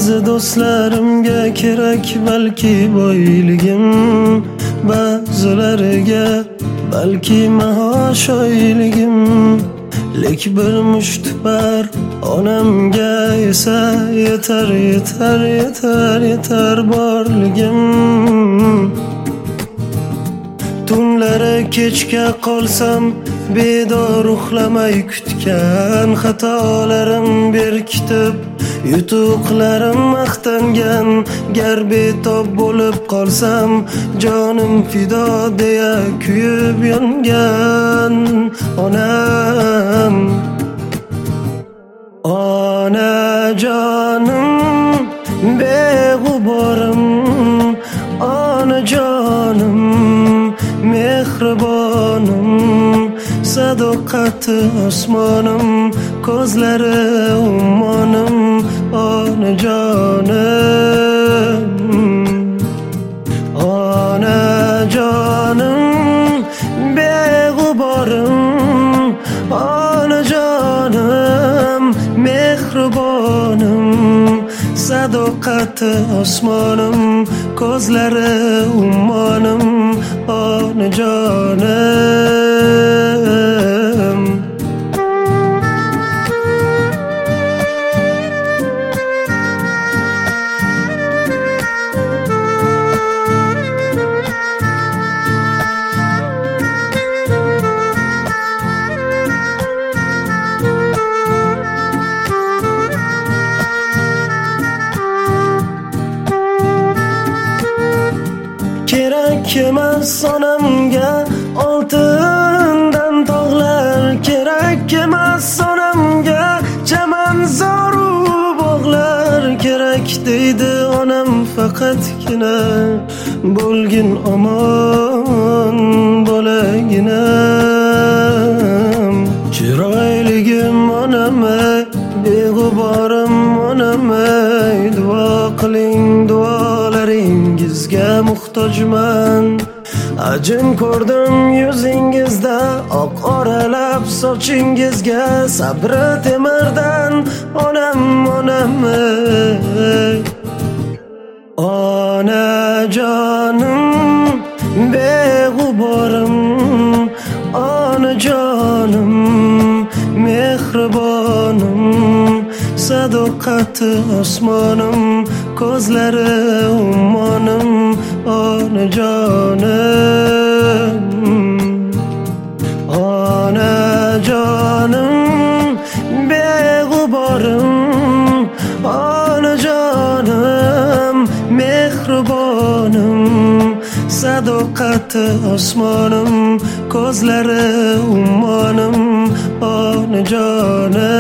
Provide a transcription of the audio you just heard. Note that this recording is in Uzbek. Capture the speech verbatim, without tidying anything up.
Ba'zi do'stlarimga kerak balki boyligim, ba'zilariga balki maosh oyligim. Lek bir mushtipar onamga esa yetar, yetar, yetar, yetar borligim. Tunlari kechga qolsam bedor uxlamay kutgan xatolarim berkitib, yutuqlarim maqtangan. Gar betob bo'lib qolsam jonim fido deya kuyib yongan onam. Onajonim beg'uborim, onajonim mehribonim, sadoqati osmonim, ko'zlari ummonim, onajonim. Onajonim beg'uborim, onajonim mehribonim, sadoqati osmonim, ko'zlari ummonim, onajonim. Kerak emas onamga oltindan tog'lar, kerak emas onamga chamanzoru bog'lar. Kerak deydi onam faqatgina bo'lgin omon bolaginam. Chiroyligim onam ey, beg'uborim onam ey, duo qiling duolaringizga muhtojman. Ajin ko'rdim yuzingizda, oq oralab sochingizga, sabri temirdan onam onam ey. Onajonim beg'uborim, onajonim mehribonim, sadoqati osmonim, ko'zlari ummonim, onajonim. Onajonim beg'uborim, onajonim mehribonim, sadoqati osmonim, ko'zlari ummonim, onajonim.